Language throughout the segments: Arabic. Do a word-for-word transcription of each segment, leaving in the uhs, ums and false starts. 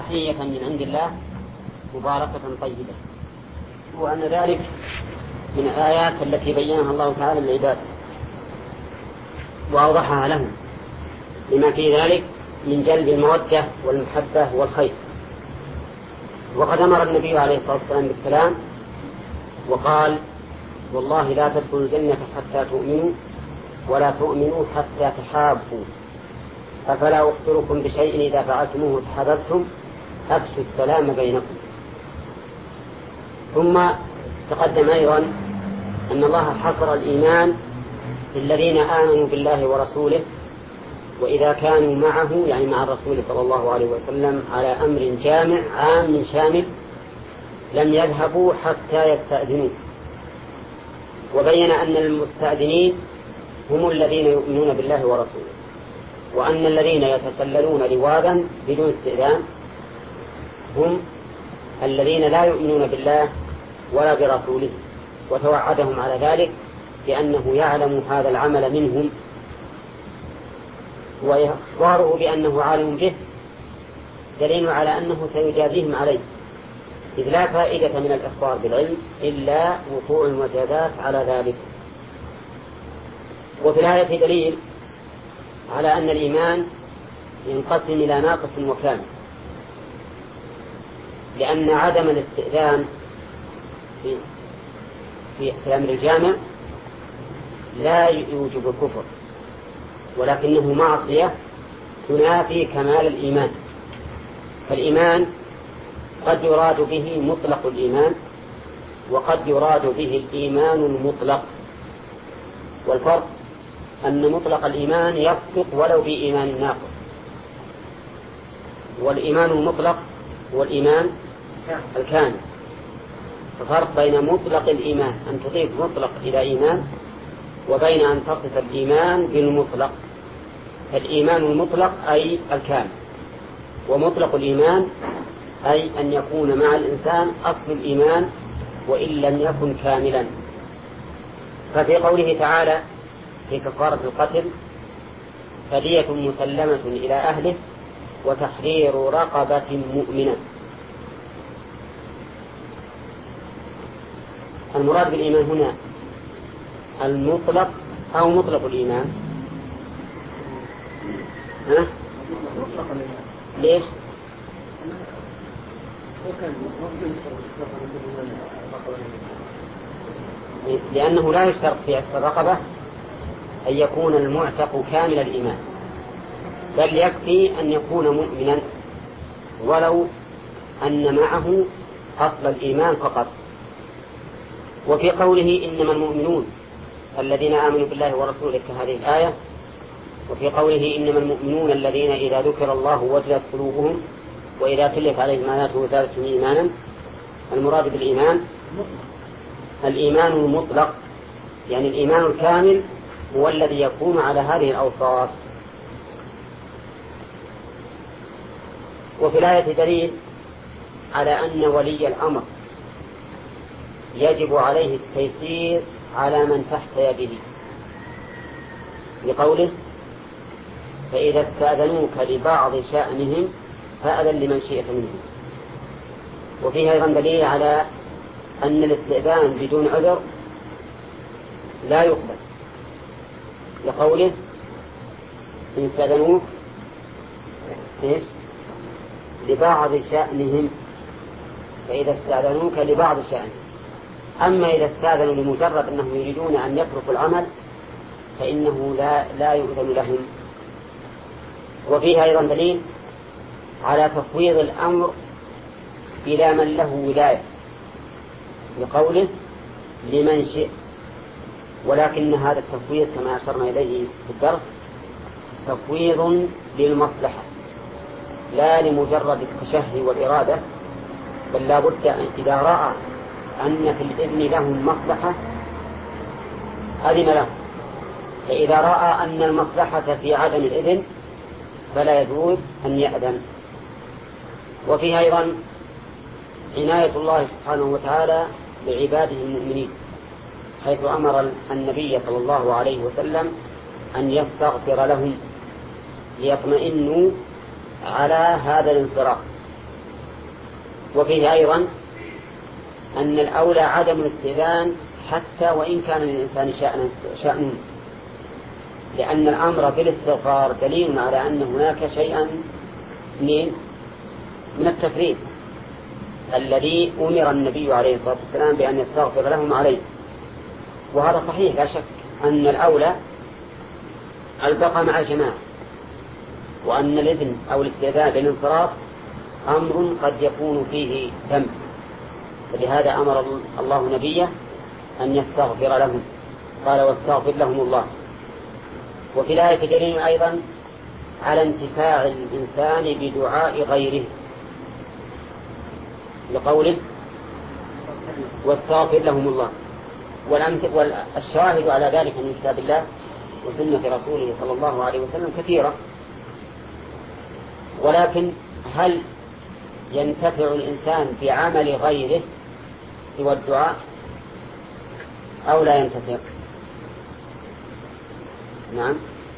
تحية من عند الله مباركة طيبة، وأن ذلك من الآيات التي بينها الله تعالى للعباد وأوضحها لهم، لما في ذلك من جلب المودة والمحبة والخير. وقد أمر النبي عليه الصلاة والسلام بالسلام وقال: والله لا تدخلوا الجنة حتى تؤمنوا ولا تؤمنوا حتى تحابوا، أفلا أخبركم بشيء إذا فعلتموه تحاببتم، أفشوا السلام بينكم. ثم تقدم أيضا أن الله حصر الإيمان للذين آمنوا بالله ورسوله، وإذا كانوا معه يعني مع الرسول صلى الله عليه وسلم على أمر جامع عام شامل لم يذهبوا حتى يستأذنوا. وبين أن المستأذنين هم الذين يؤمنون بالله ورسوله، وأن الذين يتسللون لواذا بدون استئذان هم الذين لا يؤمنون بالله ولا برسوله، وتوعدهم على ذلك بأنه يعلم هذا العمل منهم، وإخباره بأنه عالم به دليل على أنه سيجازيهم عليه، إذ لا فائدة من الإخبار بالعلم إلا وقوع المجازات على ذلك. وفي الآية دليل على أن الإيمان ينقسم إلى ناقص وكامل، لأن عدم الاستئذان في في الأمر الجامع لا يوجب الكفر، ولكنه معصية تنافي كمال الإيمان. فالإيمان قد يراد به مطلق الإيمان، وقد يراد به الإيمان المطلق، والفرق أن مطلق الإيمان يصدق ولو بإيمان ناقص، والإيمان المطلق هو الإيمان الكامل. ففرق بين مطلق الإيمان أن تضيف مطلق إلى إيمان، وبين أن تصف الإيمان بالمطلق. الإيمان المطلق أي الكامل، ومطلق الإيمان أي أن يكون مع الإنسان أصل الإيمان وإن لم يكن كاملا. ففي قوله تعالى في كفارة القتل: فدية مسلمة إلى أهله وتحرير رقبة مؤمنة. المراد بالإيمان هنا المطلق أو مطلق الإيمان؟ ها؟ ليش؟ لأنه لا يشترط في عتق الرقبة أن يكون المعتق كامل الإيمان، بل يكفي أن يكون مؤمنا ولو أن معه أصل الإيمان فقط. وفي قوله إنما المؤمنون الذين آمنوا بالله ورسوله كهذه الآية، وفي قوله إنما المؤمنون الذين إذا ذكر الله وجلت قلوبهم وإذا تليت عليهم آياته زادتهم إيمانا، المراد بالإيمان الإيمان المطلق، يعني الإيمان الكامل هو الذي يكون على هذه الأوصاف. وفي الآية دليل على أن ولي الأمر يجب عليه التيسير على من تحت يده، لقوله: فإذا استأذنوك لبعض شأنهم فأذن لمن شئت منهم. وفيه أيضا دليل على أن الاستئذان بدون عذر لا يقبل، لقوله: إن استأذنوك إيش؟ لبعض شأنهم، فإذا استأذنوك لبعض شأنهم. أما إذا استأذنوا لمجرد أنهم يريدون أن يتركوا العمل فإنه لا, لا يؤذن لهم. وفيها أيضا دليل على تفويض الأمر إلى من له ولاية، لقوله: لمن شئ. ولكن هذا التفويض كما أشرنا إليه في الدرس تفويض للمصلحة لا لمجرد التشهي والإرادة، بل لا بد إذا رأى أن في الإذن لهم مصلحة أذن له، فإذا رأى أن المصلحة في عدم الإذن فلا يجوز أن يأذن. وفيها أيضا عناية الله سبحانه وتعالى بعباده المؤمنين، حيث أمر النبي صلى الله عليه وسلم أن يستغفر لهم ليطمئنوا على هذا الانصراف، وفيه أيضا أن الأولى عدم الاستئذان حتى وإن كان للإنسان شأن, شأن لأن الأمر بالاستغفار دليل على أن هناك شيئا من من التفريط الذي أمر النبي عليه الصلاة والسلام بأن يستغفر لهم عليه. وهذا صحيح لا شك أن الأولى البقاء مع الجماعة، وأن الإذن أو الاستئذان بالانصراف أمر قد يكون فيه ذنب، فلهذا أمر الله نبيه أن يستغفر لهم، قال واستغفر لهم الله. وفي الآية دليل أيضا على انتفاع الإنسان بدعاء غيره لقوله واستغفر لهم الله. والشاهد على ذلك من كتاب الله وسنة رسوله صلى الله عليه وسلم كثيرة، ولكن هل ينتفع الإنسان بعمل غيره سوى الدعاء أو لا ينتفع؟ نعم،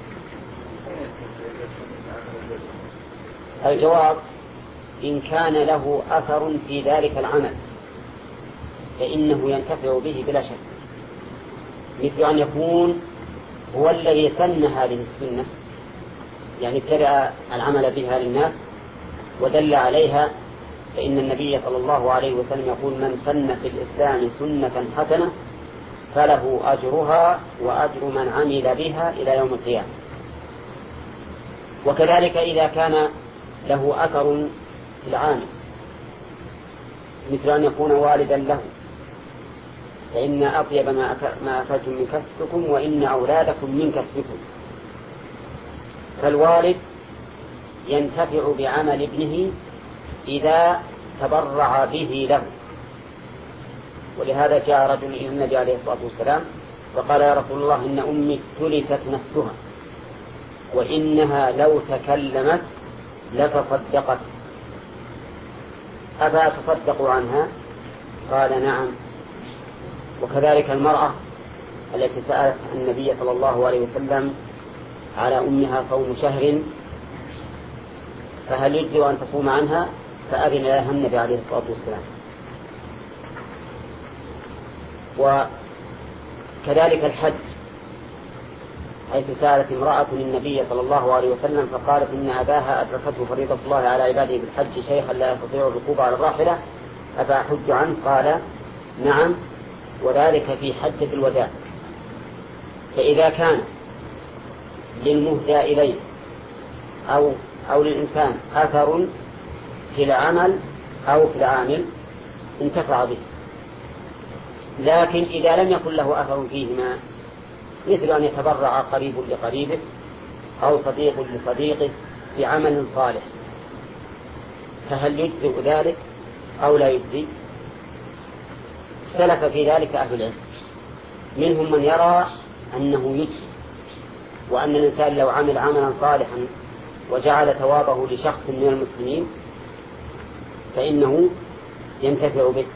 الجواب إن كان له أثر في ذلك العمل فإنه ينتفع به بلا شك، مثل أن يكون هو الذي سن هذه السنة، يعني ابتدأ العمل بها للناس ودل عليها، فإن النبي صلى الله عليه وسلم يقول من سن في الإسلام سنة حسنة فله أجرها وأجر من عمل بها إلى يوم القيامة. وكذلك إذا كان له أثر في العامل، مثل أن يكون والدا له، فإن أطيب ما أكلتم من كسبكم وإن أولادكم من كسبكم، فالوالد ينتفع بعمل ابنه إذا تبرع به له. ولهذا جاء رجل إلى النبي عليه الصلاة والسلام وقال يا رسول الله إن أمي تلفت نفسها وإنها لو تكلمت لتصدقت أفأتصدق عنها؟ قال نعم. وكذلك المرأة التي سألت النبي صلى الله عليه وسلم على أمها صوم شهر فهل يجزئ أن تصوم عنها؟ فأذن لها النبي عليه الصلاة والسلام. وكذلك الحج، حيث سألت امرأة النبي صلى الله عليه وسلم فقالت إن أباها أدركته فريضة الله على عباده بالحج شيخا لا يستطيع الركوب على الراحلة أفأحج عنه؟ قال نعم، وذلك في حجة الوداع. فإذا كان للمهدى إليه أو, أو للإنسان أثر في العمل أو في العامل انتفع به، لكن إذا لم يكن له أثر فيهما، مثل أن يتبرع قريب لقريبه أو صديق لصديقه بعمل صالح، فهل يجزئ ذلك أو لا يجزئ؟ اختلف في ذلك أهل العلم، منهم من يرى أنه يجزئ، وأن الإنسان لو عمل عملا صالحا وجعل ثوابه لشخص من المسلمين فإنه ينتفع به،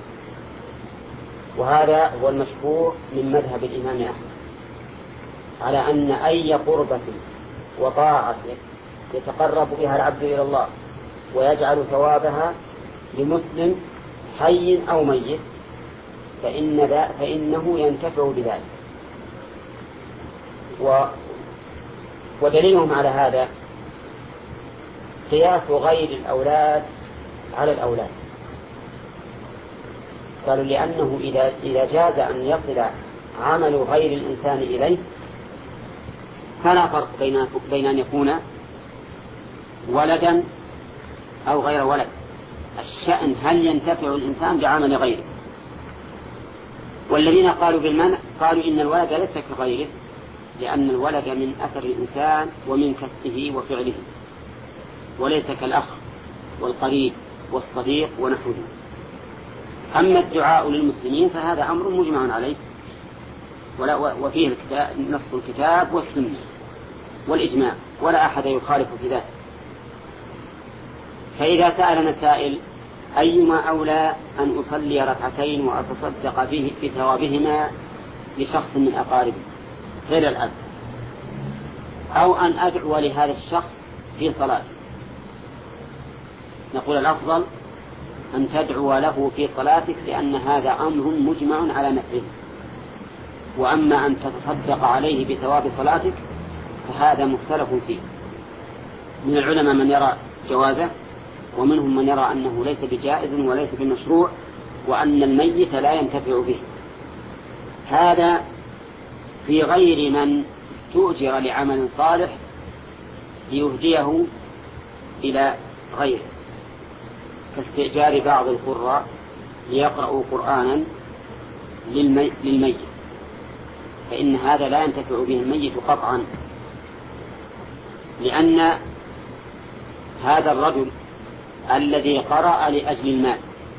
وهذا هو المشهور من مذهب الإمام أحمد على أن أي قربة وطاعة يتقرب بها العبد إلى الله ويجعل ثوابها لمسلم حي أو ميت فإن فإنه ينتفع بذلك. و ودليلهم على هذا قياس غير الأولاد على الأولاد، قالوا لأنه إذا, إذا جاز أن يصل عمل غير الإنسان إليه فلا فرق بين, بين أن يكون ولدا أو غير ولد، الشأن هل ينتفع الإنسان بعمل غيره. والذين قالوا بالمنع قالوا إن الولد ليس كغيره، لأن الولد من أثر الإنسان ومن كسبه وفعله، وليس كالأخ والقريب والصديق ونحوه. أما الدعاء للمسلمين فهذا أمر مجمع عليه، وفيه الكتاب نص الكتاب والسنة والإجماع، ولا أحد يخالف في ذلك. فإذا سألنا سائل أيما أولى أن أصلي ركعتين وأتصدق به بثوابهما لشخص من أقاربي غير الأب، أو أن أدعو لهذا الشخص في صلاة، نقول الأفضل أن تدعو له في صلاتك، لأن هذا أمر مجمع على نفعه. وأما أن تتصدق عليه بثواب صلاتك فهذا مختلف فيه. من العلماء من يرى جوازه، ومنهم من يرى أنه ليس بجائز وليس بمشروع، وأن الميت لا ينتفع به. هذا في غير من استؤجر لعمل صالح ليهديه إلى غيره، كاستئجار بعض القراء ليقرأوا قرآنا للمي... للميت، فإن هذا لا ينتفع به الميت قطعا، لأن هذا الرجل الذي قرأ لأجل المال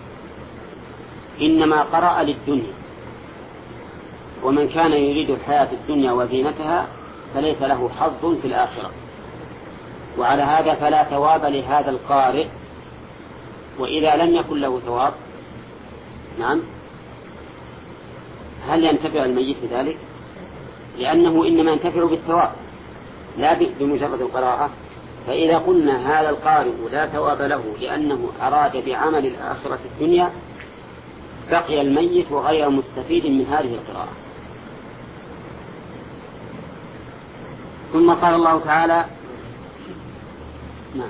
إنما قرأ للدنيا، ومن كان يريد الحياة الدنيا وزينتها فليس له حظ في الآخرة. وعلى هذا فلا ثواب لهذا القارئ. وإذا لم يكن له ثواب، نعم، هل ينتفع الميت بذلك؟ لأنه إنما ينتفع بالثواب لا بمجرد القراءة. فإذا قلنا هذا القارئ لا ثواب له لأنه أراد بعمل الآخرة الدنيا، بقي الميت غير مستفيد من هذه القراءة. ثم قال الله تعالى: نعم،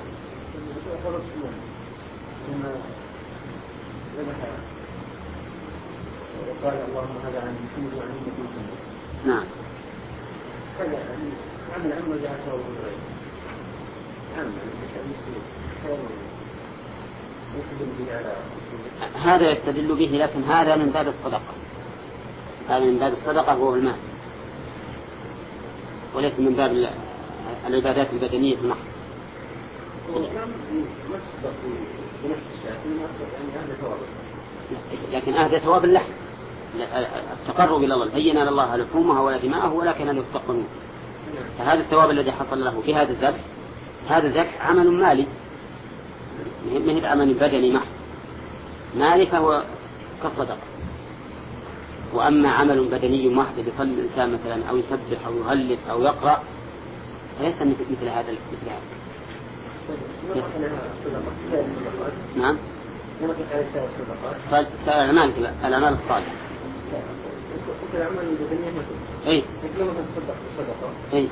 وقال اللهم هذا عن يسوع وعن يسوع. نعم. هذا عمل عمل جعله غير عمل هذا يستدل به، لكن هذا من باب الصدقة. هذا من باب الصدقة وهو المال، وليس من باب العبادات البدنية المحض. لكن أهدى ثواب اللحم، التقرب إلى الله، هينا لله لحومها ولا دماءه ولكن له يستقبلون. فهذا الثواب الذي حصل له في هذا الذبح، هذا الذبح عمل مالي، من عمل بدني محض مالي، فهو كالصدقة. وأما عمل بدني محض يصلي الإنسان مثلا أو يسبح أو يهلل أو يقرأ فليس مثل هذا مثل هذا. نعم. الأعمال الأعمال الصالحة. أي. أي.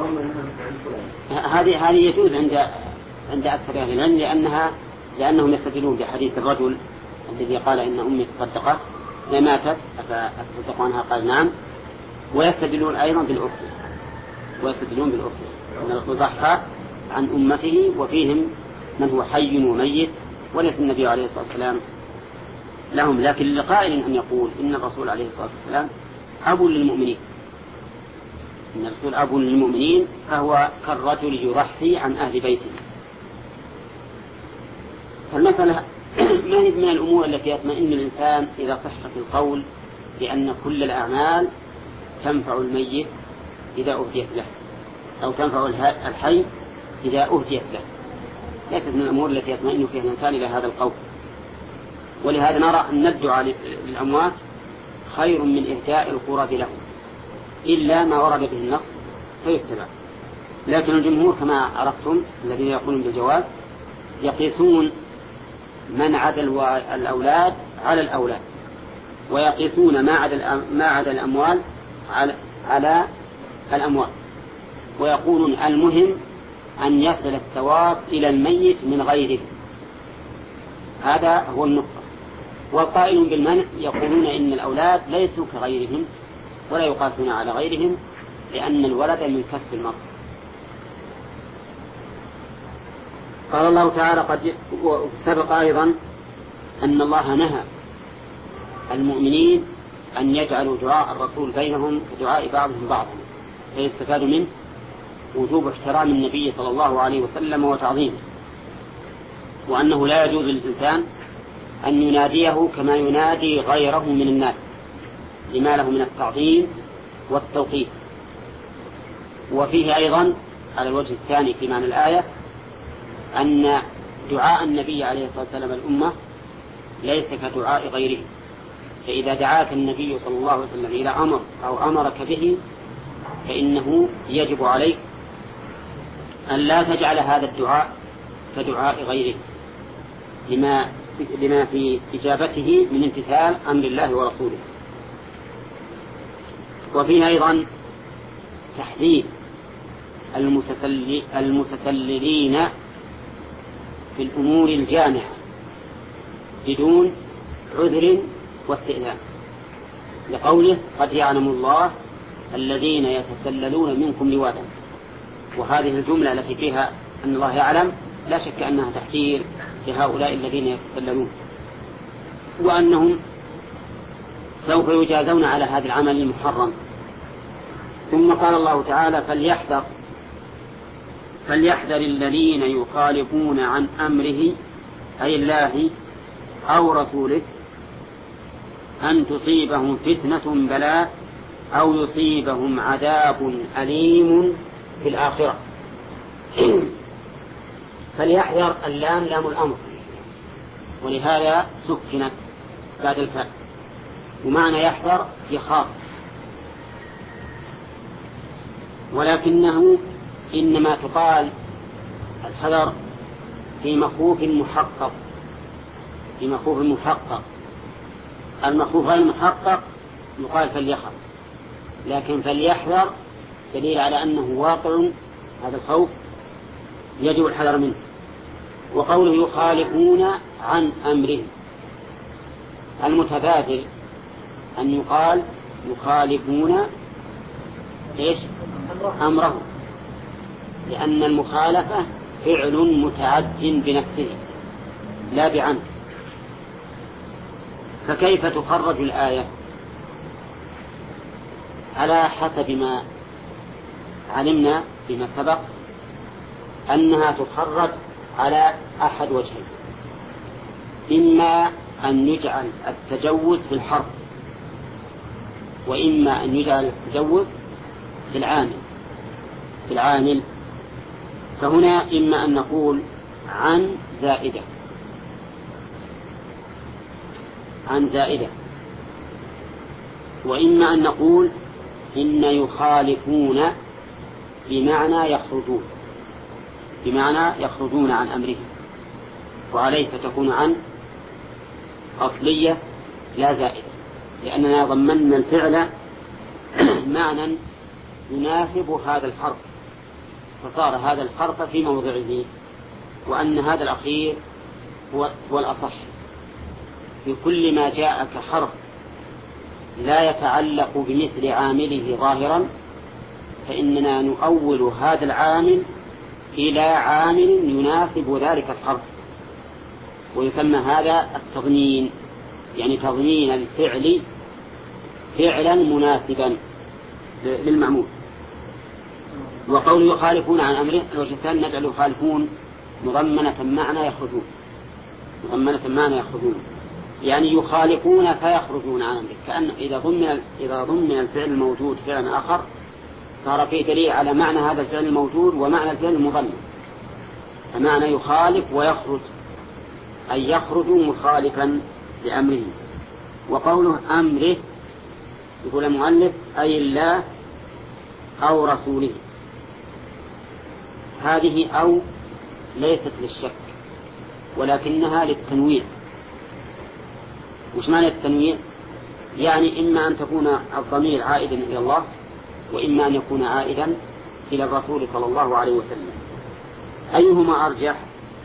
هذه هذه يجوز عند عند أكثر أهل العلم، لأنها لأنهم يستدلون بحديث الرجل الذي قال إن أمي تصدقت ماتت أفتصدق عنها، قال نعم. ويستدلون أيضا بالأخرى، ويستدلون بالأخرى أن الرسول ضحى عن أمته وفيهم من هو حي وميت، وليس النبي عليه الصلاة والسلام لهم. لكن لقائل أن يقول إن الرسول عليه الصلاة والسلام أب للمؤمنين، إن الرسول أب للمؤمنين، فهو كالرجل يضحي عن أهل بيته. فالمسألة ما هي من الأمور التي يطمئن الإنسان إذا صح في القول بأن كل الأعمال تنفع الميت إذا أهديت له، أو تنفع الحي إذا أهديت له. ليست من الأمور التي يطمئن فيها الإنسان إلى هذا القول. ولهذا نرى أن الدعاء للأموات خير من إهداء القرب له، إلا ما ورد به النص فيتبع. لكن الجمهور كما عرفتم الذين يقولون بالجواز يقيسون من عدا الأولاد على الأولاد، ويقيسون ما عدا ما عدا الأموال على على الأموال، ويقولون المهم أن يصل الثواب إلى الميت من غيره. هذا هو النقطة. والقائلون بالمنع يقولون إن الأولاد ليسوا كغيرهم ولا يقاسون على غيرهم، لأن الولد من كسب المرء. قال الله تعالى: قد سبق أيضا أن الله نهى المؤمنين أن يجعلوا دعاء الرسول بينهم كدعاء بعضهم بعضا، فيستفاد منه وجوب احترام النبي صلى الله عليه وسلم وتعظيمه، وأنه لا يجوز للإنسان أن يناديه كما ينادي غيره من الناس لما له من التعظيم والتوقيف. وفيه أيضا على الوجه الثاني في معنى الآية أن دعاء النبي عليه الصلاة والسلام الأمة ليس كدعاء غيره، فإذا دعاك النبي صلى الله عليه وسلم إلى أمر أو أمرك به فإنه يجب عليك أن لا تجعل هذا الدعاء كدعاء غيره، لما لما في إجابته من امتثال أمر الله ورسوله. وفيه أيضا تحذير المتسللين في الأمور الجامعة بدون عذر واستئذان، لقوله قد يعلم الله الذين يتسللون منكم لواذا. وهذه الجملة التي فيها أن الله يعلم لا شك أنها تحذير لهؤلاء الذين يتسللون، وأنهم سوف يجازون على هذا العمل المحرم. ثم قال الله تعالى فليحذر فليحذر الذين يخالفون عن أمره أي الله أو رسوله أن تصيبهم فتنة بلاء أو يصيبهم عذاب أليم في الآخرة. فليحذر اللام لام الأمر، ولهذا سكنت بعد الفاء، ومعنى يحذر يخاف، ولكنه إنما تقال الحذر في مخوف محقق في مخوف محقق المخوف غير المحقق يقال فليخف، لكن فليحذر دليل على أنه واقع هذا الخوف يجب الحذر منه. وقوله يخالفون عن أمره، المتبادل أن يقال يخالفون إيش أمره، لأن المخالفة فعل متعد بنفسه لا بعنه. فكيف تخرج الآية؟ على حسب ما علمنا فيما سبق أنها تخرج على أحد وجهين، إما أن يجعل التجوز في الحرف، وإما أن يجعل التجوز في العامل في العامل فهنا إما أن نقول عن زائدة عن زائدة وإما أن نقول إن يخالفون بمعنى يخرجون بمعنى يخرجون عن أمره، وعليه فتكون عن أصلية لا زائدة، لأننا ضمننا الفعل معنى يناسب هذا الحرف، فصار هذا الحرف في موضعه، وأن هذا الأخير هو, هو الأصح. في كل ما جاء كحرف لا يتعلق بمثل عامله ظاهرا فإننا نؤول هذا العامل إلى عامل يناسب ذلك الحرف، ويسمى هذا التضمين، يعني تضمين الفعل فعلا مناسبا للمعمول. وقول يخالفون عن أمره الوجه الثاني نجعل يخالفون مضمنة معنى يخرجون مضمنة معنى يخرجون يعني يخالفون فيخرجون عن أمره، كأن إذا ضمن إذا ضمن الفعل الموجود فعلا آخر صار فيه دليل على معنى هذا الفعل الموجود ومعنى الفعل المضمن. فمعنى يخالف ويخرج أي يخرج مخالفا لأمره. وقوله أمره يقول المؤلف أي الله أو رسوله، هذه أو ليست للشك ولكنها للتنويع. وش معنى التنويع؟ يعني إما أن تكون الضمير عائدا إلى الله، وإما أن يكون عائدا إلى الرسول صلى الله عليه وسلم. أيهما أرجح؟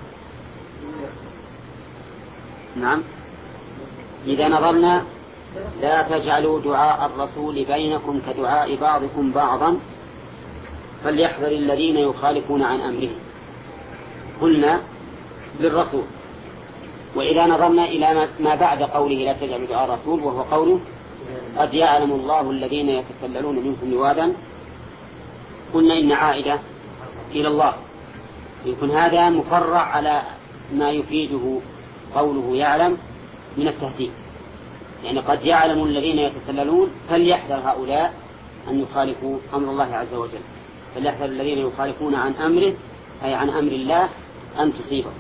نعم، إذا نظرنا لا تجعلوا دعاء الرسول بينكم كدعاء بعضكم بعضا فليحذر الذين يخالفون عن أمره، قلنا للرسول. وإذا نظرنا إلى ما بعد قوله لا تجعلوا دعاء الرسول وهو قوله قد يعلم الله الذين يتسللون منكم لواذا، قلنا إن عائدة إلى الله، يكون هذا مفرع على ما يفيده قوله يعلم من التهديد، يعني قد يعلم الذين يتسللون فليحذر هؤلاء أن يخالفوا أمر الله عز وجل، فليحذر الذين يخالفون عن أمره أي عن أمر الله أن تصيبهم.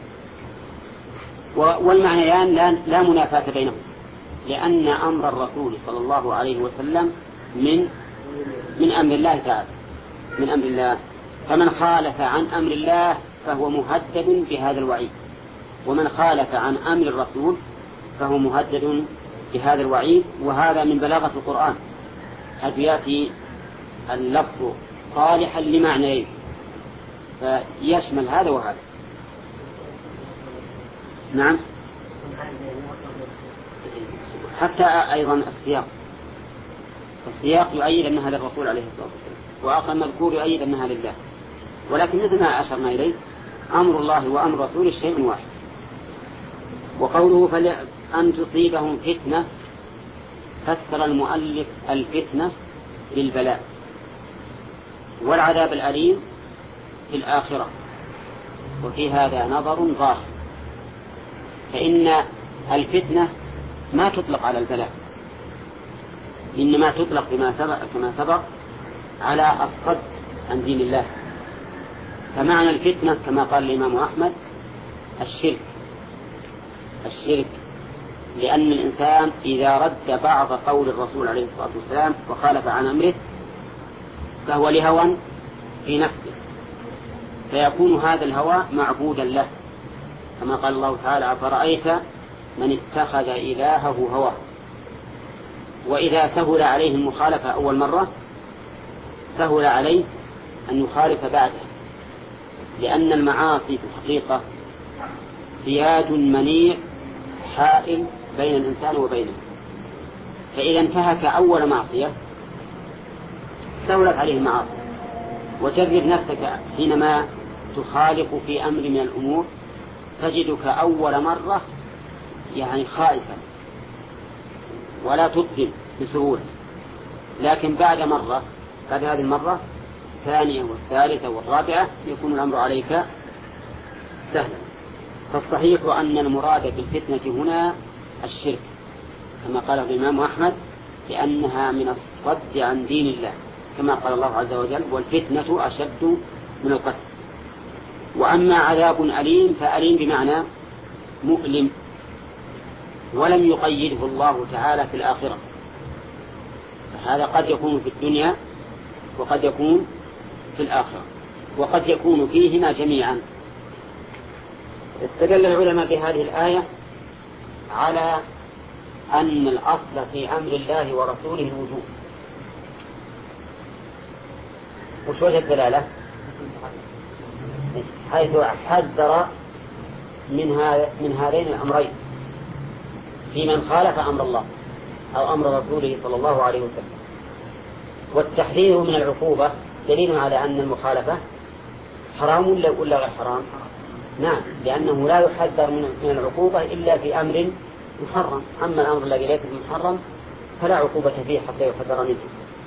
والمعنيان لا, لا منافاة بينهم، لأن أمر الرسول صلى الله عليه وسلم من من أمر الله تعالى من أمر الله، فمن خالف عن أمر الله فهو مهدد بهذا الوعيد ومن خالف عن أمر الرسول فهو مهدد بهذا الوعيد. وهذا من بلاغة القرآن، حيث يأتي اللفظ صالحا لمعنيين فيشمل هذا وهذا. نعم، حتى أيضا السياق السياق يؤيد أنها للرسول عليه الصلاة والسلام، وآخر مذكور يؤيد أنها لله. ولكن مثل ما أشرنا إليه أمر الله وأمر رسوله شيء واحد. وقوله فأن تصيبهم فتنة، فسر المؤلف الفتنة بالبلاء والعذاب الأليم في الآخرة، وفي هذا نظر ظاهر، فإن الفتنة ما تطلق على البلاء، إنما تطلق بما سبق كما سبق على الصد عن دين الله. فمعنى الفتنة كما قال الإمام أحمد الشرك الشرك لأن الإنسان إذا رد بعض قول الرسول عليه الصلاة والسلام وخالف عن أمره فهو لهوى في نفسه، فيكون هذا الهوى معبودا له، كما قال الله تعالى أفرأيت من اتخذ إلهه هواه. وإذا سهل عليه المخالفة أول مرة سهل عليه أن يخالف بعده، لأن المعاصي في الحقيقة سياد منيع حائل بين الإنسان وبينه، فإذا انتهك أول معصية سهلت عليه المعاصي. وجرب نفسك حينما تخالف في أمر من الأمور تجدك أول مرة يعني خائفا ولا تقبل بسهولة، لكن بعد مرة بعد هذه المرة الثانية والثالثة والرابعة يكون الأمر عليك سهلا. فالصحيح أن المراد بالفتنة هنا الشرك كما قال الإمام أحمد، لأنها من الصد عن دين الله، كما قال الله عز وجل والفتنة أشد من القتل. وأما عذاب أليم فأليم بمعنى مؤلم، ولم يقيده الله تعالى في الآخرة، فهذا قد يكون في الدنيا وقد يكون في الآخرة، وقد يكون فيهما جميعا. استدل العلماء بهذه الآية على أن الأصل في أمر الله ورسوله الوجوب. وش وجه الدلالة؟ حيث حذر من من هذين الأمرين في من خالف أمر الله أو أمر رسوله صلى الله عليه وسلم. والتحذير من العقوبة دليل على أن المخالفة حرام ولا غير حرام؟ نعم، لأنه لا يحذر من العقوبة إلا في أمر محرم، أما الأمر الذي ليس محرم فلا عقوبة فيه حتى يحذر منه.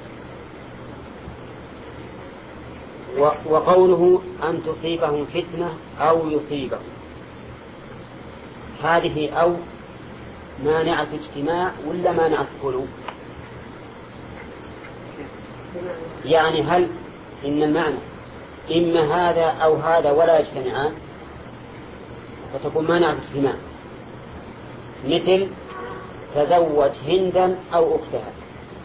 وقوله أن تصيبهم فتنة أو يصيبهم، هذه أو مانعة اجتماع ولا مانعة خلو؟ يعني هل إن المعنى إما هذا أو هذا ولا يجتمعان، فتكون مانعة اجتماع، مثل تزوج هندا أو أختها،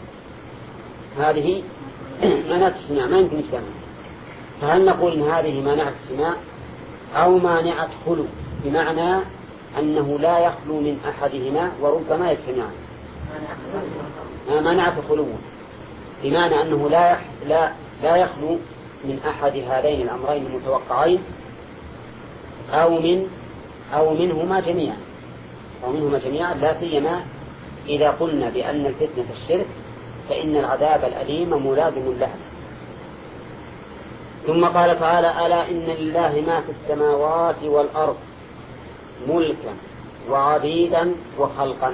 هذه مانعة اجتماع ما يمكن اجتماع. فهل نقول إن هذه مانعة اجتماع أو مانعة خلو، بمعنى أنه لا يخلو من أحدهما وربما يجتمعان؟ مانعة خلو بمعنى أنه لا لا لا يخلو من أحد هذين الأمرين المتوقعين أو من أو منهما جميعا أو منهما جميعا لا سيما إذا قلنا بأن الفتنة الشرك فإن العذاب الأليم ملازم له. ثم قال تعالى ألا إن لله ما في السماوات والأرض ملكا وعبيدا وخلقا.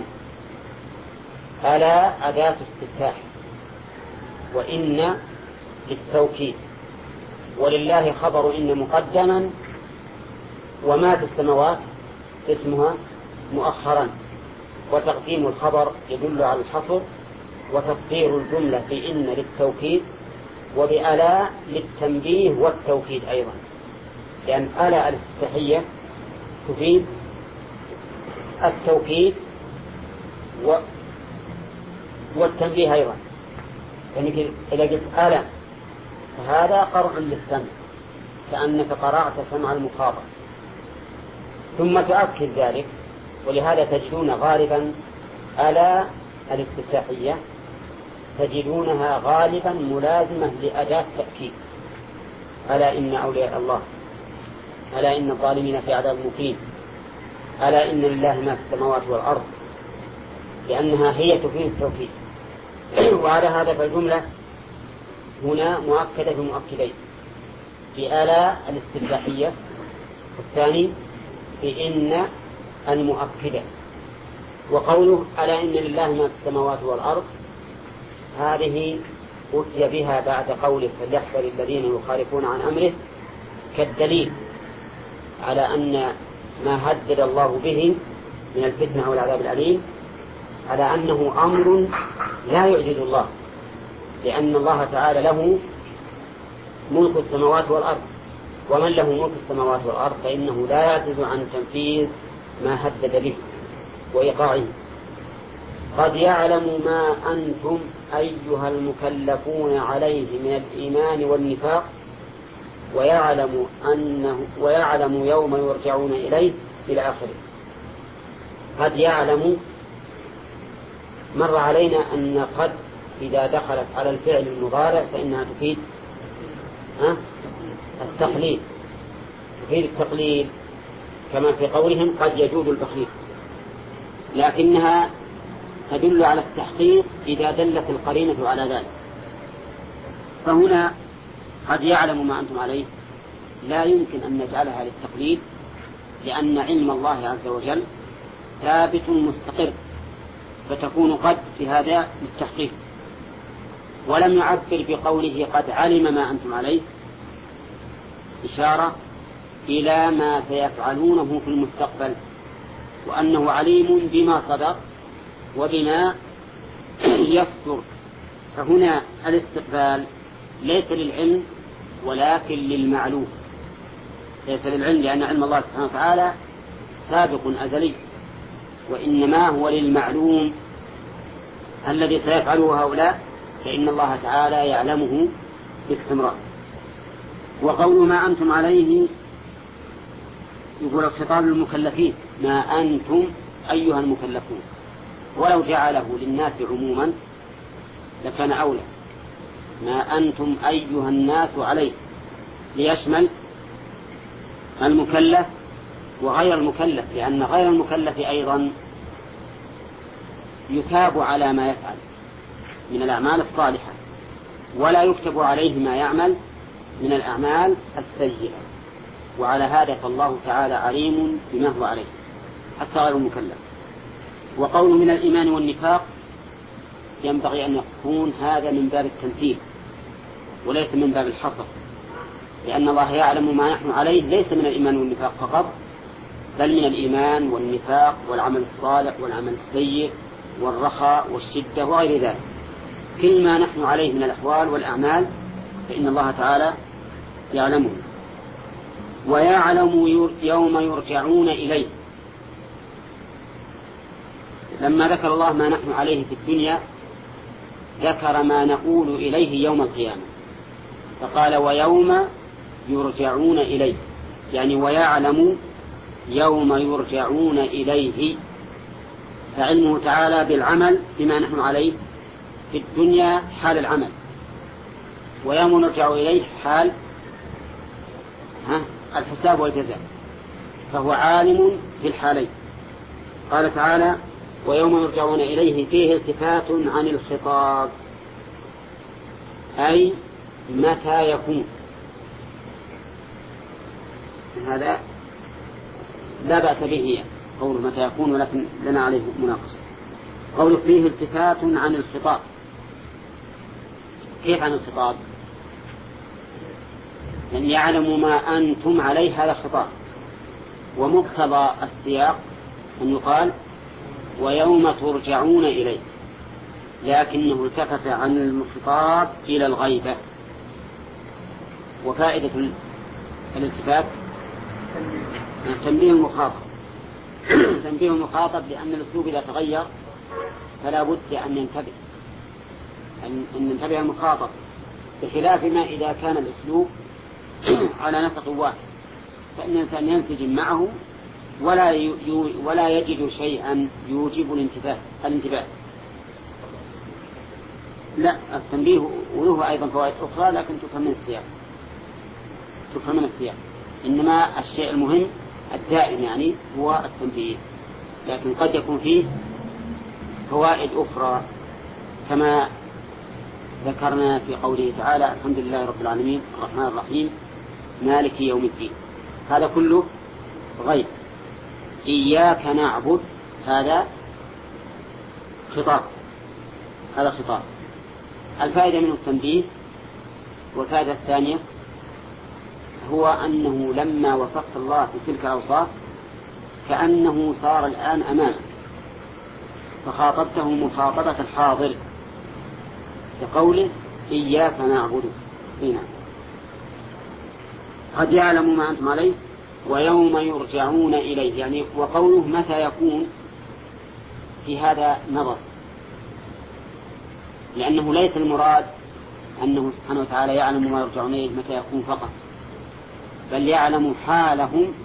ألا أداة استفتاح، وإن للتوكيد، ولله خبر إن مقدما، وما في السماوات اسمها مؤخرا، وتقديم الخبر يدل على الحصر، وتصدير الجملة في إن للتوكيد وبألا للتنبيه والتوكيد أيضا، لأن ألا الاستفتاحية تفيد التوكيد و والتنبيه أيضا. يعني إذا قلت ألا فهذا قرع للسمع كأنك قرعت سمع المخاطب، ثم تؤكد ذلك. ولهذا تجدون غالبا ألا الاستفتاحية تجدونها غالبا ملازمة لأداة تأكيد. ألا إن أولياء الله، ألا إن الظالمين في عذاب مقيم، ألا إن لله ما في السماوات والأرض، لأنها هي تفيد التوكيد. وعلى هذا فالجملة هنا مؤكدة بمؤكدين: في ألا الاستفتاحية، والثاني في إن المؤكدة. وقوله ألا إن لله ما في السماوات والأرض هذه أتي بها بعد قوله فليحذر الذين يخالفون عن أمره كالدليل على أن ما هدد الله به من الفتنة والعذاب الأليم على أنه أمر لا يعجز الله، لأن الله تعالى له ملك السماوات والأرض، ومن له ملك السماوات والأرض فإنه لا يعجز عن تنفيذ ما هدد به وإيقاعه. قد يعلم ما أنتم أيها المكلفون عليه من الإيمان والنفاق ويعلم أنه ويعلم يوم يرجعون إليه إلى آخره. قد يعلم، مر علينا أن قد إذا دخلت على الفعل المضارع فإنها تفيد التقليد، تفيد التقليد كما في قولهم قد يجود البخيل، لكنها تدل على التحقيق إذا دلت القرينة على ذلك. فهنا قد يعلم ما أنتم عليه لا يمكن أن نجعلها للتقليد، لأن علم الله عز وجل ثابت مستقر، فتكون قد في هذا للتحقيق. ولم يعبر بقوله قد علم ما أنتم عليه إشارة إلى ما سيفعلونه في المستقبل، وأنه عليم بما صدق وبما يصدر. فهنا الاستقبال ليس للعلم ولكن للمعلوم، ليس للعلم لأن علم الله سبحانه وتعالى سابق أزلي، وإنما هو للمعلوم الذي سيفعله هؤلاء، فإن الله تعالى يعلمه باستمرار. وقول ما أنتم عليه يقول الخطاب للمكلفين، ما أنتم أيها المكلفون، ولو جعله للناس عموما لكان أولى. ما أنتم أيها الناس عليه ليشمل المكلف وغير المكلف، لأن غير المكلف أيضا يثاب على ما يفعل من الأعمال الصالحة، ولا يكتب عليه ما يعمل من الأعمال السيئة. وعلى هذا فالله تعالى عليم بما هو عليه حتى غير المكلف. وقول من الإيمان والنفاق ينبغي أن يكون هذا من باب التمثيل وليس من باب الحصر، لأن الله يعلم ما نحن عليه ليس من الإيمان والنفاق فقط، بل من الإيمان والنفاق والعمل الصالح والعمل السيء والرخاء والشدة وغير ذلك. كل ما نحن عليه من الأحوال والأعمال فإن الله تعالى يعلمه. ويعلم يوم يرجعون إليه. لما ذكر الله ما نحن عليه في الدنيا ذكر ما نقول إليه يوم القيامة، فقال ويوم يرجعون إليه، يعني ويعلم يوم يرجعون إليه، فعلمه تعالى بالعمل بما نحن عليه في الدنيا حال العمل، ويوم نرجع إليه حال ها الحساب والجزاء، فهو عالم بالحالين. قال تعالى ويوم يرجعون إليه فيه التفات عن الخطاب، أي متى يكون. هذا لا بأس به قول متى يكون، ولكن لنا عليه مناقشة. قول فيه التفات عن الخطاب، كيف عن الخطاب؟ يعني يعلم ما أنتم عليه هذا الخطاب، ومقتضى السياق أن يقال ويوم ترجعون إليه، لكنه التفت عن الخطاب إلى الغيبة. وفائدة الالتفات تنبيه المخاطب تنبيه المخاطب لأن الأسلوب إذا تغير فلا بد أن ينتبه أن ينتبه المخاطب، بخلاف ما إذا كان الأسلوب على نسق واحد فإن الإنسان ينسجم معه ولا ولا يجد شيئا يوجب الانتباه الانتباه. لا، التنبيه وله أيضا فوائد أخرى لكن تفهم من السياق تفهم من السياق إنما الشيء المهم الدائم يعني هو التنبيه، لكن قد يكون فيه فوائد أخرى كما ذكرنا في قوله تعالى الحمد لله رب العالمين الرحمن الرحيم مالك يوم الدين. هذا كله غيب. إياك نعبد هذا خطاب هذا خطاب. الفائدة منه التنبيه. والفائدة الثانية هو أنه لما وصفت الله في تلك الأوصاف كأنه صار الآن أمامك فخاطبته مخاطبة الحاضر كقوله إياك نعبد هنا قد يعلم ما أنتم عليه ويوم يرجعون إليه، يعني وقوله متى يكون في هذا نظر، لأنه ليس المراد أنه سبحانه وتعالى يعلم ما يرجعون إليه متى يكون فقط، بل يعلم حالهم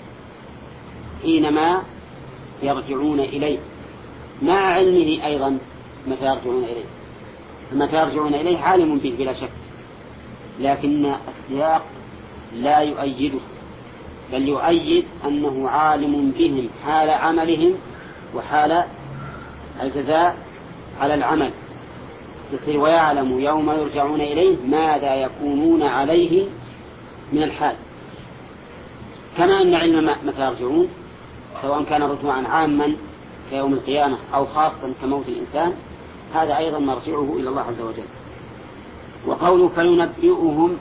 حينما يرجعون إليه مع علمه أيضا متى يرجعون إليه. متى يرجعون إليه عالم به بلا شك، لكن السياق لا يؤيده، بل يؤيد أنه عالم بهم حال عملهم وحال الجزاء على العمل، ويعلم يوم يرجعون إليه ماذا يكونون عليه من الحال، كما أن علم متى يرجعون سواء كان رجوعا عاما كيوم القيامة أو خاصا كموت الإنسان هذا أيضا مرجعه إلى الله عز وجل. وقوله فينبئهم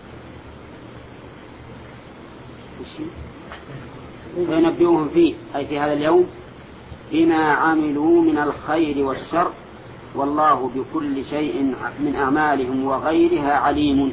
فينبئهم فيه أي في هذا اليوم بما عملوا من الخير والشر والله بكل شيء من أعمالهم وغيرها عليم.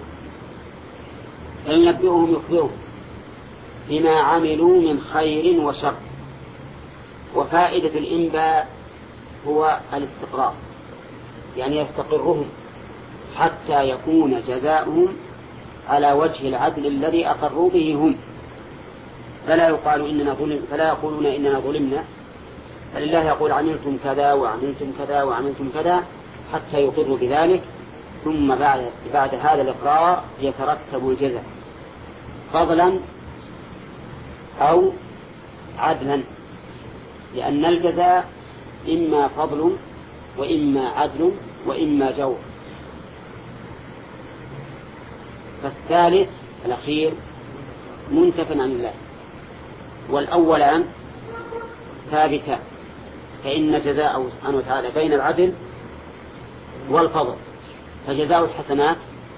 فينبئهم يخبرهم بما عملوا من خير وشر. وفائدة الإنباء هو الاستقرار، يعني يستقرهم حتى يكون جزاؤهم على وجه العدل الذي أقروا به هم، فلا يقال إننا ظلم فلا يقولون إننا ظلمنا، فلله يقول عملتم كذا وعملتم كذا وعملتم كذا حتى يقروا بذلك، ثم بعد بعد هذا الإقرار يترتب الجزاء فضلا أو عدلا، لأن الجزاء إما فضل وإما عدل وإما جور. فالثالث الأخير منتف عن الله، والأولان ثابتان، فإن جزاءه سبحانه وتعالى بين العدل والفضل، فجزاء الحسنات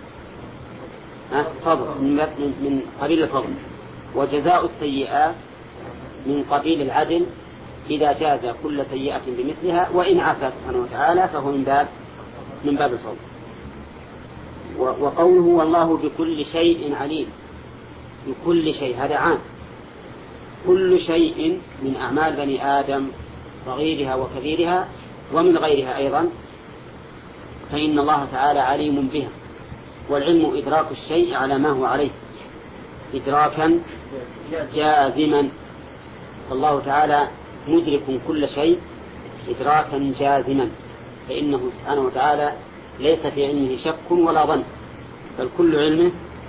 فضل من قبيل الفضل، وجزاء السيئات من قبيل العدل إذا جاز كل سيئة بمثلها، وإن عفا سبحانه وتعالى فهو من باب من باب الفضل. وقوله والله بكل شيء عليم، بكل شيء هذا عام، كل شيء من أعمال بني آدم صغيرها وكبيرها ومن غيرها أيضا، فإن الله تعالى عليم بها. والعلم إدراك الشيء على ما هو عليه إدراكا جازما، فالله تعالى مدرك كل شيء إدراكا جازما، فإنه سبحانه وتعالى ليس في علمه شك ولا ظن، بل كل علمه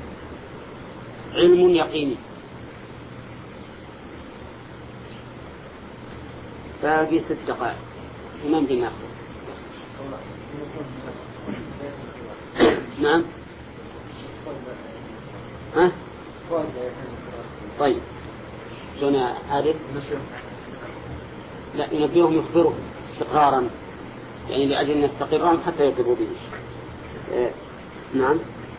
علم يقيني. ففي ست دقائق إمام دين ناخذ. نعم. ها؟ طيب شلون عادل؟ لا، ينبيهم يخبرهم استقرارا، يعني لأجل أن يستقرهم حتى يرتبوا به. إيه. نعم.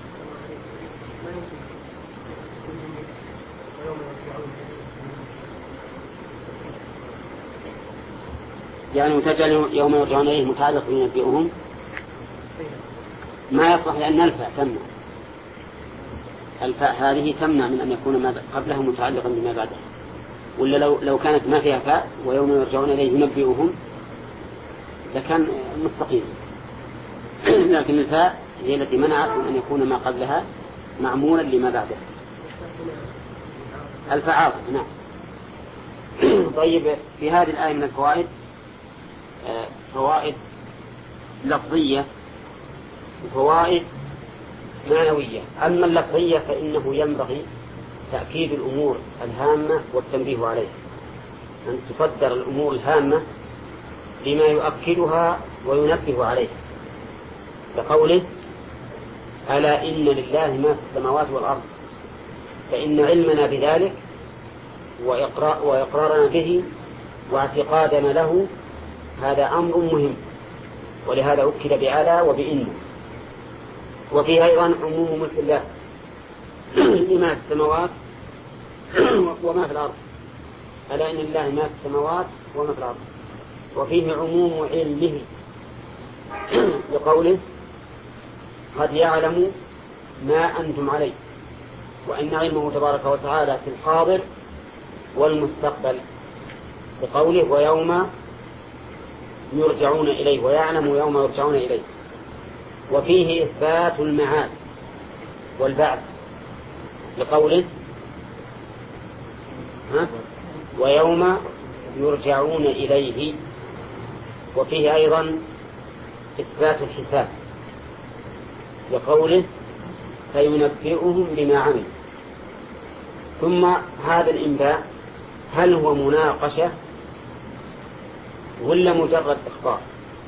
يعني متجل يوم يرجعون إليه متعلق ينبئهم ما يصلح، لأن الفاء تمنع الفاء هذه تمنع من أن يكون ما قبله متعلقا بما بعده، ولا لو لو كانت ما فيها فاء ويوم يرجعون إليه ينبئهم لكان مستقيم، لكن الفاء هي التي منعت من أن يكون ما قبلها معمولا لما بعده. الفاء عاطف. نعم. طيب، في هذه الآية من الفوائد فوائد لفظية وفوائد معنوية. أما اللفظية فإنه ينبغي تأكيد الأمور الهامة والتنبيه عليها، أن تصدر الأمور الهامة بما يؤكدها وينبه عليها، كقوله ألا إن لله ما في السماوات والأرض، فإن علمنا بذلك وإقرارنا به واعتقادنا له هذا أمر مهم، ولهذا أكد بألا وبإن. وفيه أيضا عموم ملك الله لما في السماوات وما في الأرض، ألا إن لله ما في السماوات وما في الأرض. وفيه عموم علمه لقوله قد يعلم ما أنتم عليه، وأن علمه تبارك وتعالى في الحاضر والمستقبل، لقوله ويوم يرجعون إليه، ويعلم يوم يرجعون إليه. وفيه إثبات المعاد والبعث لقوله ها؟ ويوم يرجعون إليه. وفيه أيضا إثبات الحساب لقوله فينبئهم بما عملوا. ثم هذا الإنباء هل هو مناقشة ولا مجرد إخبار؟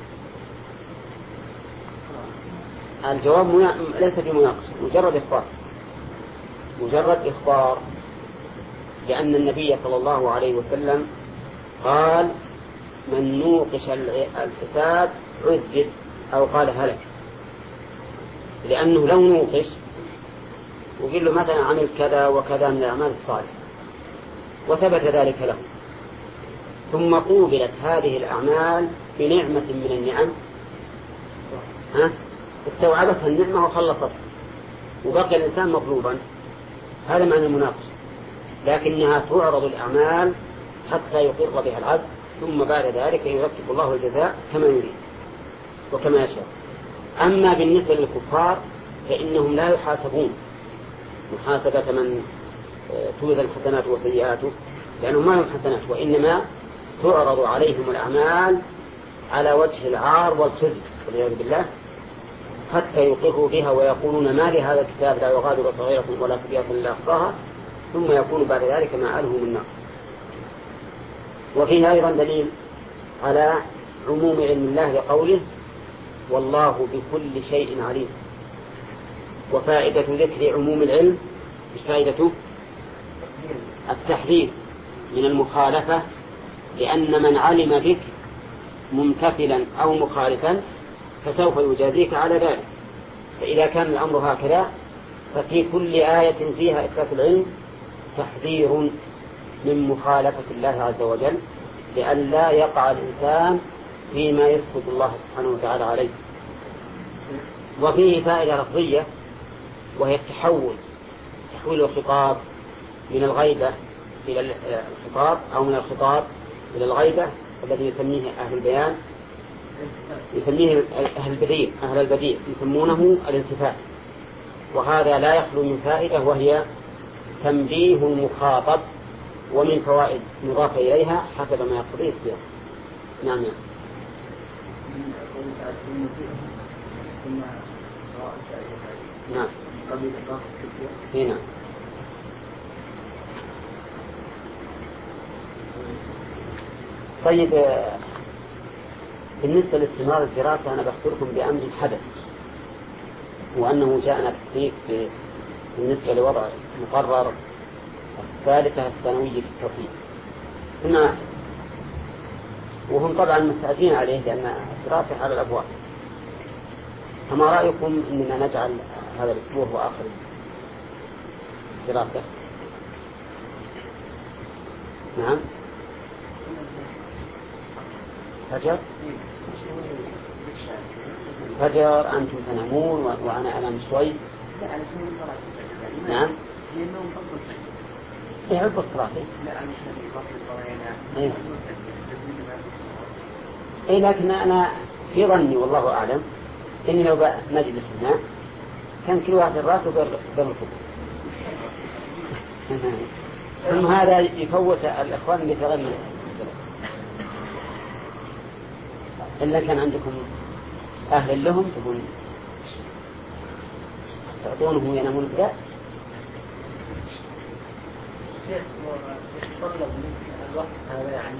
الجواب منا... ليس بمناقشة، مجرد إخبار، مجرد إخبار، لأن النبي صلى الله عليه وسلم قال من نوقش الحساب عذب، أو قال هلك، لأنه لو نوقش وقل له مثلا عمل كذا وكذا من الأعمال الصالحة وثبت ذلك له، ثم قوبلت هذه الأعمال بنعمة من النعم، ها؟ استوعبتها النعمة وخلصتها وبقي الإنسان مطلوبا، هذا معنى المناقشة. لكنها تعرض الأعمال حتى يقر بها العبد، ثم بعد ذلك يرتب الله الجزاء كما يريد وكما يشاء. أما بالنسبة للكفار فإنهم لا يحاسبون محاسبة من توزن حسناته وسيئاته، لأنهم ما هم حسنات، وإنما تعرض عليهم الأعمال على وجه العار والخزي والعياذ بالله، حتى يقروا بها ويقولون ما لهذا الكتاب لا يغادر صغيرة ولا كبيرة إلا أحصاها، ثم يكون بعد ذلك مآلهم النار. وفيه أيضا دليل على عموم علم الله لقوله والله بكل شيء عليم. وفائدة ذكر عموم العلم مش فائدته التحذير من المخالفة، لأن من علم بك ممتثلا أو مخالفا فسوف يجازيك على ذلك. فإذا كان الأمر هكذا ففي كل آية فيها إثبات العلم تحذير من مخالفة الله عز وجل، لئلا يقع الإنسان فيما يسخط الله سبحانه وتعالى عليه. وفيه فائدة لفظية وهي التحول، تحويل الخطاب من الغيبة إلى الخطاب، أو من الخطاب إلى الغيبة، الذي يسميه أهل البيان يسميه أهل البديع أهل البديع يسمونه الالتفات. وهذا لا يخلو من فائدة، وهي تنبيه المخاطب، ومن فوائد مضافة إليها حسب ما يقتضيه السياق. نعم. نعم. هنا طيب، بالنسبة لاستمرار الدراسة أنا بخبركم بأمر حدث، وأنه جاءنا تحقيق بالنسبة لوضع مقرر الثالثة الثانوية في التوحيد هنا، وهم طبعا مستعجلين عليه لأن الدراسة على الأبواب. فما رأيكم أننا نجعل هذا الأسبوع هو آخر دراسة؟ نعم. فجر فجر أنتم تنامون وأنا أنام شوي. نعم. يحب الصلاة. إيه. إيه، لكن أنا في ظني والله أعلم إني لو نجلس هنا كان كل واحد راسه بر الكتب. ثم هذا يفوت الإخوان اللي تغني إلا كان عندكم أهل لهم تقول تعطونه وينامون بلا الوقت هذا يعني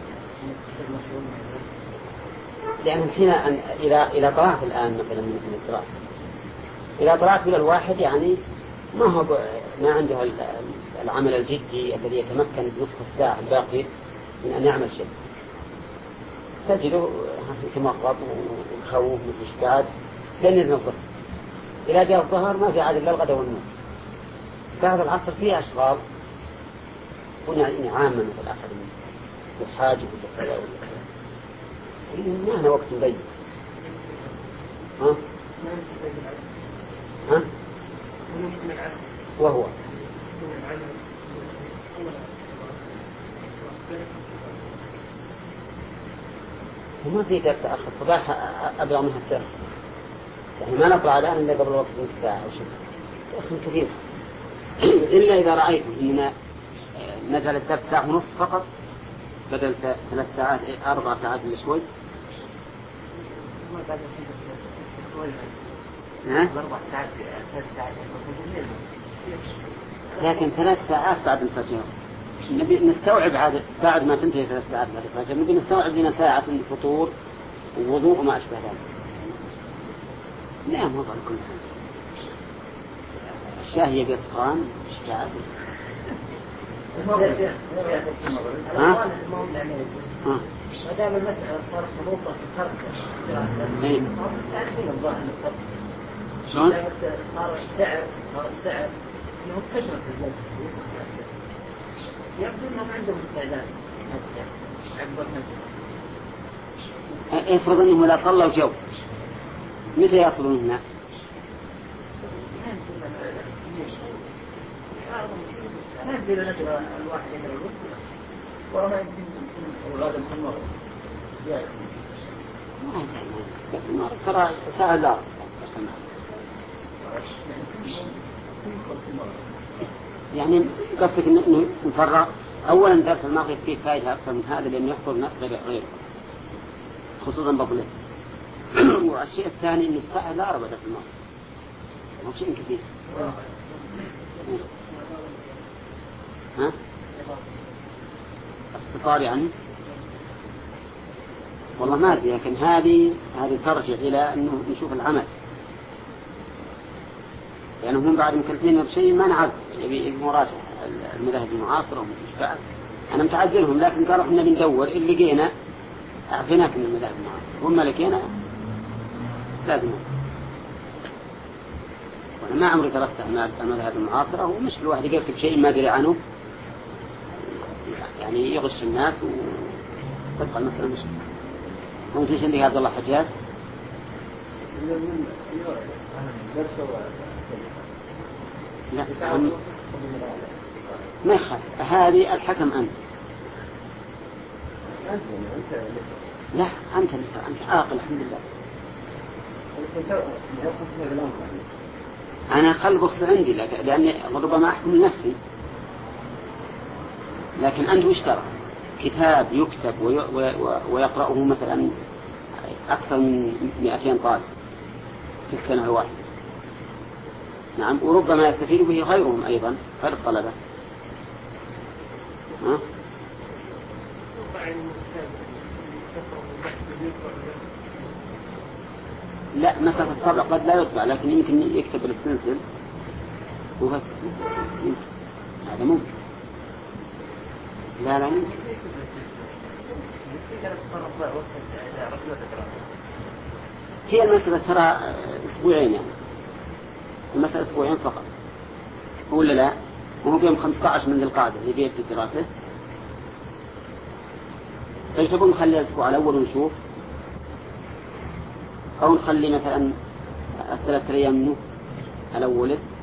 لأن الحين إذا إذا طلعت الآن مثلا من الدراسة إذا طلعت إلى الواحد يعني ما هو ما عنده العمل الجدي الذي يتمكن بنصف الساعة الباقي من أن يعمل شيء تجده يتمرض ويخوف ويشتعد لين يزن الظهر. إذا جاء الظهر ما في عاد إلا الغداء والنوم. بعد العصر فيه أشغال هنا عامة مثل أحد الحاج والكذا ما هنا وقت ضيق. ها؟ ها؟ وهو وما في درس أخر الصباح أبلغ منها الدرس يعني ما نطلع الآن إلا قبل وقت نصف ساعة أو شيء أخر كثير إلا إذا رأيتم إننا نجعل الدرس ساعة ونصف فقط بدل ثلاث ساعات أربع ساعات إلا شوي. أربع ساعات ثلاث ساعات لكن ثلاث ساعات بعد الفجر نبي نستوعب هذا بعد ما تنتهي ثلاث ساعات بعد الفجر نبي نستوعب لنا ساعة فطور ووضوء وما أشبه ذلك. لا ما ظل كل حاجة الشاهية بيطفان اشتعاد. ها؟ ها؟ ما دام المسألة صارت مضبوطة في الفرق ايه شلون؟ صار السعر صار السعر انه كثرة المسألة يبدو انهم عندهم استعداد افرض انهم لا طلوا جو متى يصلون هنا؟ ما يمكن أن الواحد يقرأ الوقت وما يمكن أولاد محمد ما ترى ساعة لا يعني قصدك إنه نفرق أولا درس المغرب فيه فائدة أكثر من هذا لأنه يحضر الناس غيره خصوصا بطلة والشيء الثاني إنه الساعة لا أربعة درس المغرب هو شيء كثير. ها؟ استطار يعني والله ما أدري لكن هذه هذه ترجع إلى أنه نشوف العمل يعني هم بعد مكلفين بشيء ما نعرف يبي مراجعة المذاهب المعاصرة ومش بعد أنا متعذرهم لكن قالوا إحنا بندور اللي لقينا أعرفناك من المذاهب المعاصرة هم لقينا لازم وأنا ما عمري درست المذاهب المعاصرة ومش الواحد يكتب شيء ما دري عنه يعني يغش الناس وتبقى المسألة مش ممكن شندي عبد الله حجاج لا ما يخاف هذه الحكم أنت لا أنت أنت عاقل الحمد لله أنا خل بخص عندي لأني ربما أحكم نفسي لكن أنت وش ترى كتاب يكتب ويقرأه مثلا أكثر من مئتين طالب في السنة الواحدة نعم وربما يستفيد به غيرهم أيضا غير الطلبة ها؟ لا مسألة الطبع قد لا يطبع لكن يمكن يكتب الاستنسل وبس هذا ممكن لا لا يمكن هي المسألة ترى أسبوعين يعني المسألة أسبوعين فقط ولا لا وهو يوم خمسة عشر من القاعدة اللي بيبدأ الدراسة إيش تبون نخلي الأسبوع الأول ونشوف أو نخلي مثلا الثلاث أيام الأولى